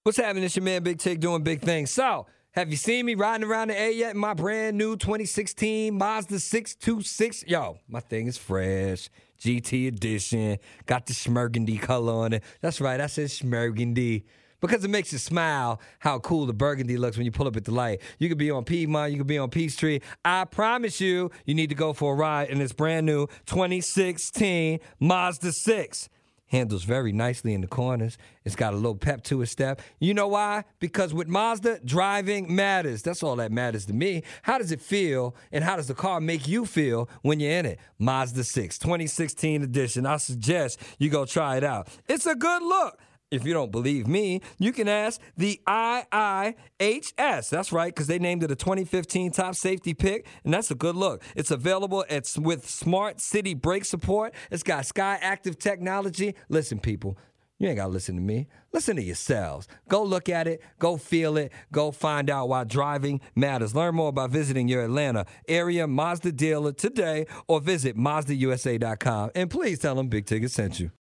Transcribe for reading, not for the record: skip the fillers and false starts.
What's happening? It's your man Big Tig doing big things. So, have you seen me riding around the air yet in my brand new 2016 Mazda 626? Yo, my thing is fresh. GT edition. Got the Schmergendy color on it. That's right, I said Schmergendy. Because it makes you smile how cool the burgundy looks when you pull up at the light. You could be on Piedmont, you could be on Peachtree. I promise you, you need to go for a ride in this brand new 2016 Mazda 6. Handles very nicely in the corners. It's got a little pep to its step. You know why? Because with Mazda, driving matters. That's all that matters to me. How does it feel, and how does the car make you feel when you're in it? Mazda 6, 2016 edition. I suggest you go try it out. It's a good look. If you don't believe me, you can ask the IIHS. That's right, because they named it a 2015 top safety pick, and that's a good look. It's available with Smart City brake support. It's got Sky Active technology. Listen, people, you ain't got to listen to me. Listen to yourselves. Go look at it. Go feel it. Go find out why driving matters. Learn more by visiting your Atlanta area Mazda dealer today or visit MazdaUSA.com. And please tell them Big Ticket sent you.